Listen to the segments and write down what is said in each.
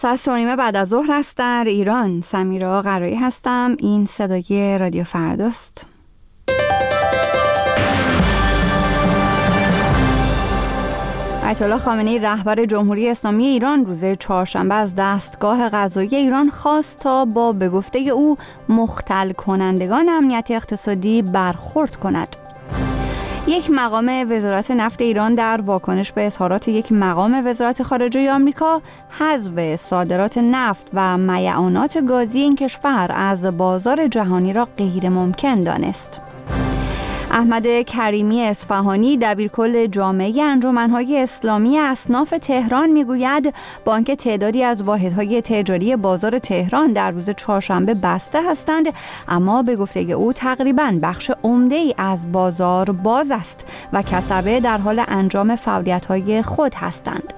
ساعت 3:30 بعد از ظهر است در ایران. سمیرا قرایی هستم. این صدای رادیو فرداست. آیت الله خامنه‌ای رهبر جمهوری اسلامی ایران روز چهارشنبه از دستگاه قضایی ایران خواست تا با به گفته او مختل کنندگان امنیت اقتصادی برخورد کند. یک مقام وزارت نفت ایران در واکنش به اظهارات یک مقام وزارت خارجه آمریکا حذف صادرات نفت و میعانات گازی این کشور از بازار جهانی را غیر ممکن دانست. احمد کریمی اصفهانی دبیرکل جامعه انجمن‌های اسلامی اصناف تهران میگوید با آنکه تعدادی از واحدهای تجاری بازار تهران در روز چهارشنبه بسته هستند، اما به گفته او تقریباً بخش عمده‌ای از بازار باز است و کسبه در حال انجام فعالیت‌های خود هستند.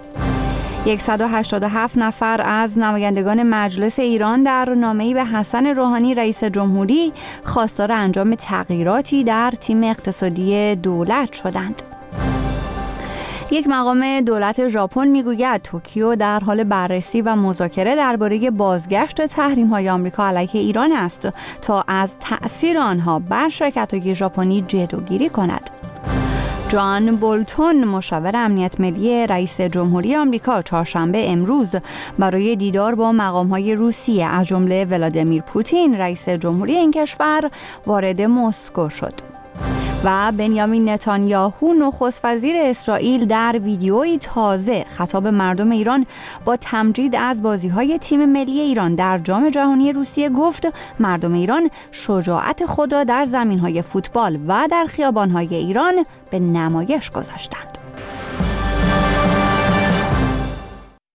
187 نفر از نمایندگان مجلس ایران در نامه‌ای به حسن روحانی رئیس جمهوری خواستار انجام تغییراتی در تیم اقتصادی دولت شدند. یک مقام دولت ژاپن میگوید توکیو در حال بررسی و مذاکره درباره بازگشت تحریم‌های آمریکا علیه ایران است تا از تأثیر آنها بر شرکت‌های ژاپنی جلوگیری کند. جان بولتون مشاور امنیت ملی رئیس جمهوری آمریکا چهارشنبه امروز برای دیدار با مقام‌های روسیه از جمله ولادیمیر پوتین رئیس جمهوری این کشور وارد مسکو شد. و بنیامین نتانیاهو نخست وزیر اسرائیل در ویدیویی تازه خطاب مردم ایران با تمجید از بازی‌های تیم ملی ایران در جام جهانی روسیه گفت مردم ایران شجاعت خود را در زمین‌های فوتبال و در خیابان‌های ایران به نمایش گذاشتند.